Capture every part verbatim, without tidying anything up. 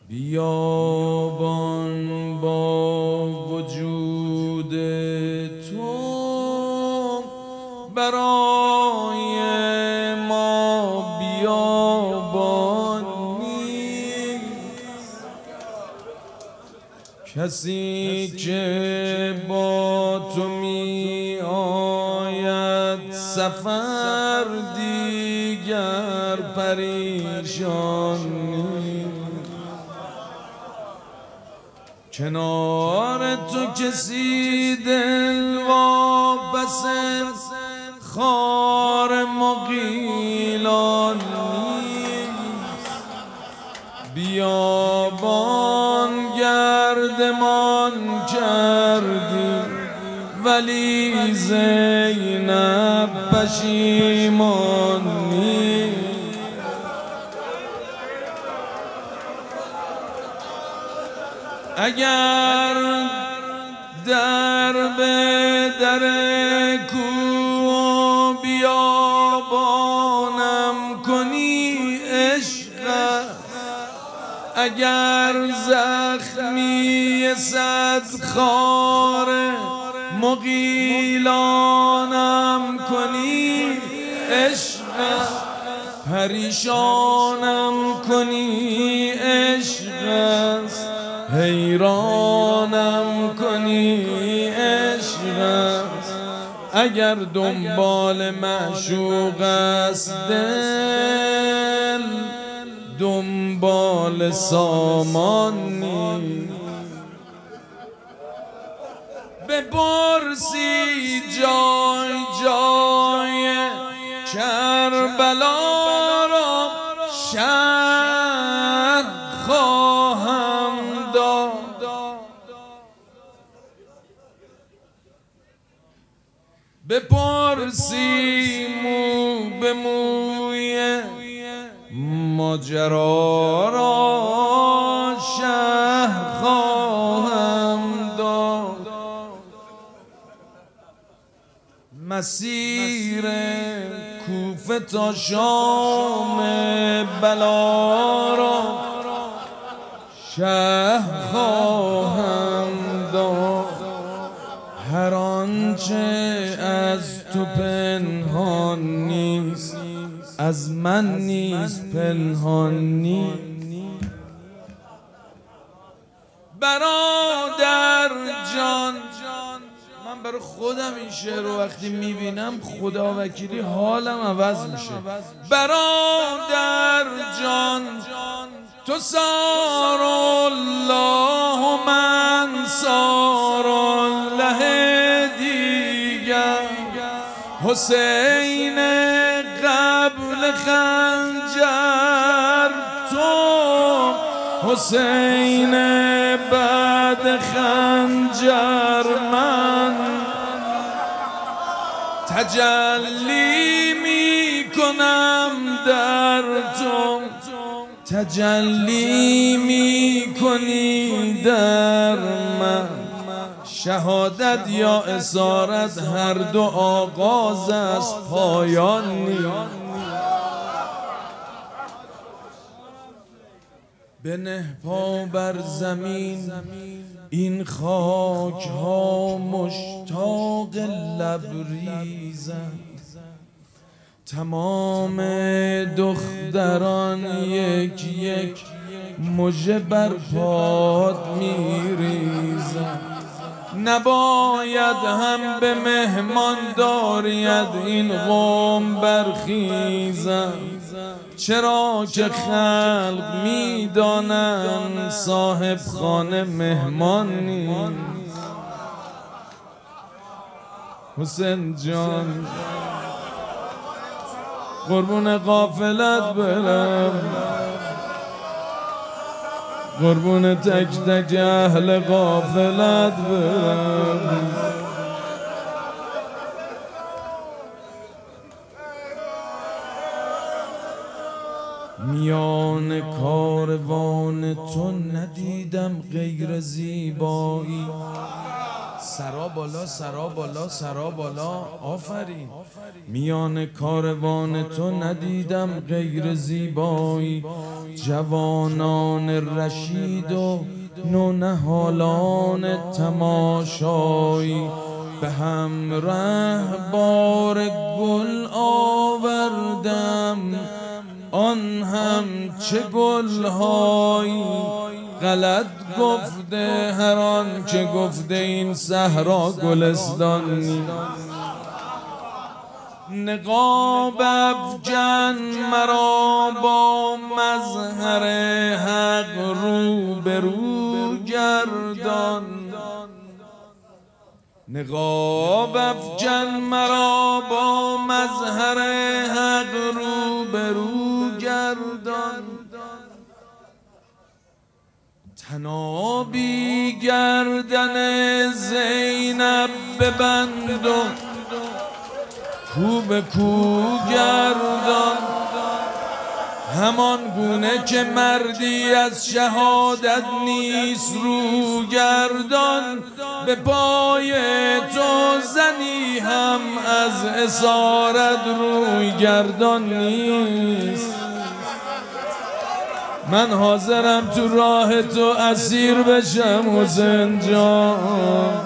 بیابان با وجود تو برای ما بیابان نیست. کسی که با تو می آید سفر دیگر پریشان نیست. کنار تو کسی دل وابسته خار مغیلان نیست. بیابان گردمان کردی ولی زینب پشیمان نیست. اگر در به در کوه بیابانم کنی عشق، اگر زخمی صد خار مغیلانم کنی عشق، پریشانم کنی عشق است، حیرانم کنی عشق است. اگر دنبال معشوق است دل دنبال سامان نیست. بپرسی جای جای کربلا را شرح خواهم داد. بپرسی مو به موی ماجرا را شرح خواهم داد. مسیر کوفه تا شام بلا را شرح خواهم داد. هر آنچه از تو پنهان نیست از من نیست پنهان نیست. برادر جان، من برای خودم این شعر رو وقتی میبینم خدا وکیلی حالم عوض میشه. برادر جان تو سار الله و من سار الله دیگر. حسین قبل خنجر تو، حسین بعد خنجر من. تجلی می کنم در تو، تجلی می کنی در من. شهادت یا اسارت هر دو آغاز از پایان نیست. بنه پا بر زمین این خاک ها مشتاق لبریزند. تمام دختران یک یک مژه بر پات میریزند. نباید هم به مهمان داریت این قوم برخیزند. چرا که خلق میدانند صاحب خانه مهمان نیست. حسین جان قربون قافلت برم، قربون تک تک اهل قافلت برم. میان کاروان تو ندیدم غیر زیبایی. سرا بالا سرا بالا سرا بالا آفرین. میان کاروان تو ندیدم غیر زیبایی، جوانان رشید و نونهالان تماشایی. به همراه بار گل آوردم، آن هم چه گلهایی. غلط گفته هر آن که گفته این صحرا گلستان نیست. نقاب افکن مرا با مظهر حق رو به رو گردان. نقاب افکن مرا با مظهر حق رو به رو گردان. تنابی گردن زینب ببند و کو به کو گردان. همان گونه که مردی از شهادت نیست رو گردان. به پای تو زنی هم از اسارت روی گردان نیست. من حاضرم تو راه تو اسیر بشم حسین جان.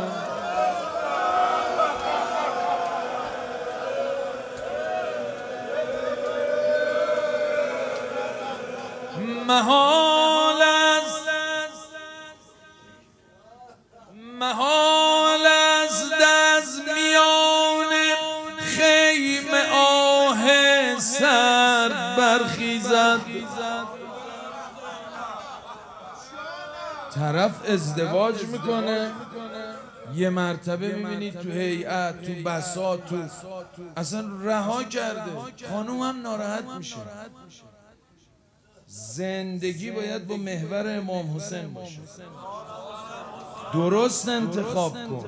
محال است محال است از میان خیمه آه سر برخیزد. طرف ازدواج میکنه، یه مرتبه میبینید تو هیئت، تو بساط، تو اصلا رها کرده. خانوم هم ناراحت میشه. زندگی باید با محور امام حسین باشه. درست انتخاب کن.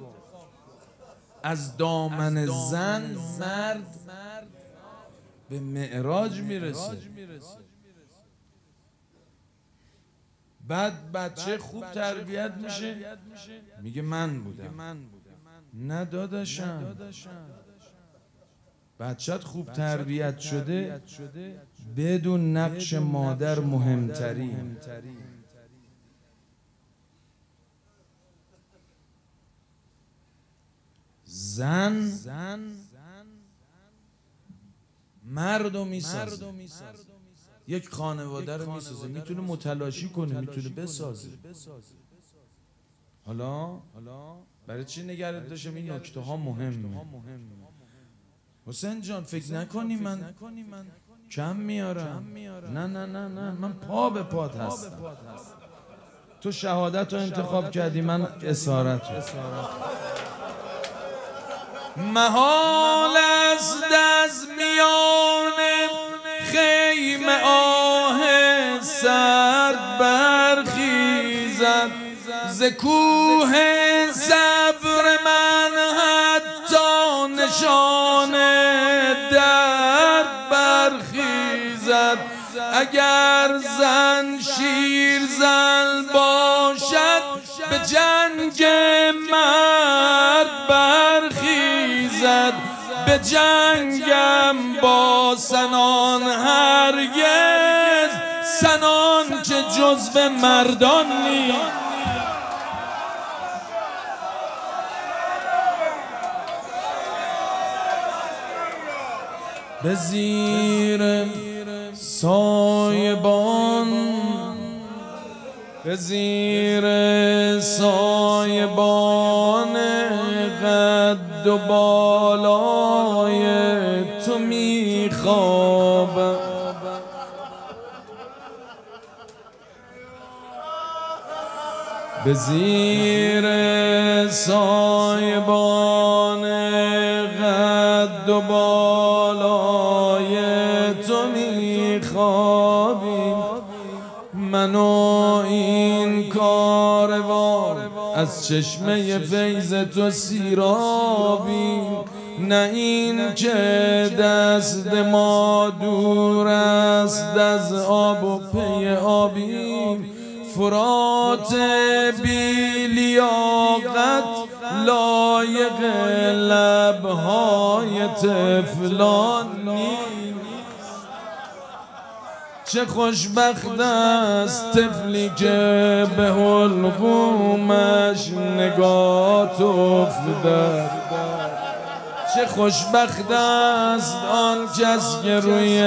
از دامن زن مرد به معراج میرسه. بعد بچه خوب تربیت میشه، میگه من بودم. نه داداشم، بچت خوب تربیت شده بدون نقش مادر مهمتری. زن مردو میسازه، یک خانواده رو میسازه. میتونه متلاشی کنه، میتونه بسازه. حالا برای چی نگرد داشتم؟ این نکته ها مهمه. حسین جان فکر نکنی من کم میارم. نه نه نه نه، من پا به پات هستم. تو شهادت رو انتخاب کردی، من اسارت رو. محال است از میان خیمه آه سرد برخیزد. ز کوه صبر من حتی نشان درد برخیزد. اگر زن شیر زن باشد به جنگ مرد برخیزد. به جنگم با سنان هرگز، سنان که جزو مردان نیست. به زیر سایبان، به زیر سایبان قد و بالای تو میخوابم. به زیر سایبان قد و بالای تو میخوابیم. من و این کاروان از چشمه فیض تو سیرابیم. نه این که دست ما دور است از آب و پی آبیم. فرات بی لیاقت لایق لبهای طفلان نیست. چه خوشبخت است طفلی که به حلقومش نگاه افتد. چه خوشبخت است آن کس که روی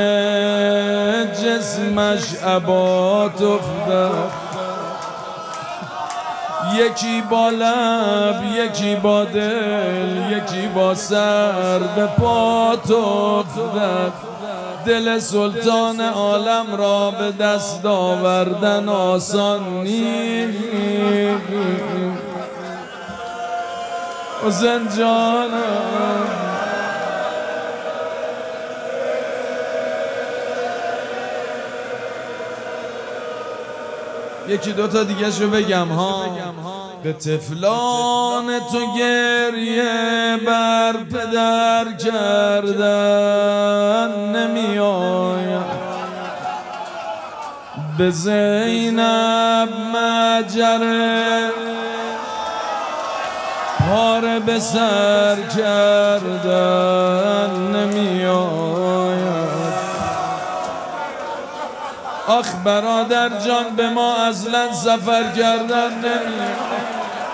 جسمش عبات افتد. یکی با لب، یکی با دل، یکی با سر به پات افتد. دل سلطان عالم را به دست آوردن آسان نیست. حسین جانم یکی دوتا دیگه شو بگم ها. به طفلان تو گریه بر پدر کردن نمی آید. به زینب مجره پاره به سر کردن نمی آید. آخ برادر جان به ما اصلا سفر کردن نمی آید.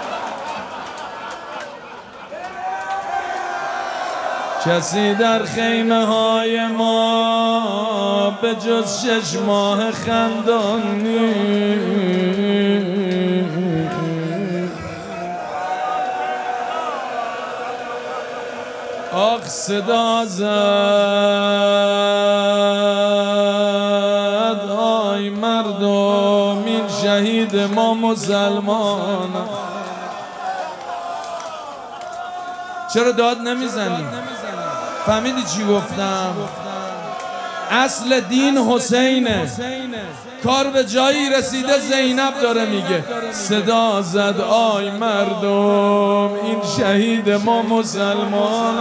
کسی در خیمه های ما به جز شش ماه خندان نیست. آخ صدا زد آی مردم این شهید ما مسلمان. چرا داد نمیزنی؟ فهمیدی چی گفتم؟ اصل دین حسینه. کار به جایی رسیده زینب داره میگه صدا زد آی مردم این شهید ما مسلمان.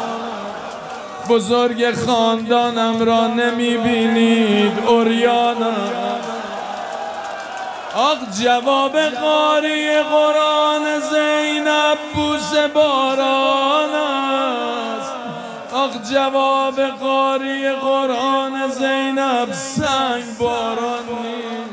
بزرگ خاندانم را نمیبینید عریانم. آخ جواب قاری قرآن زینب بوس باران است. آخ جواب قاری قرآن زینب سنگ باران نیست.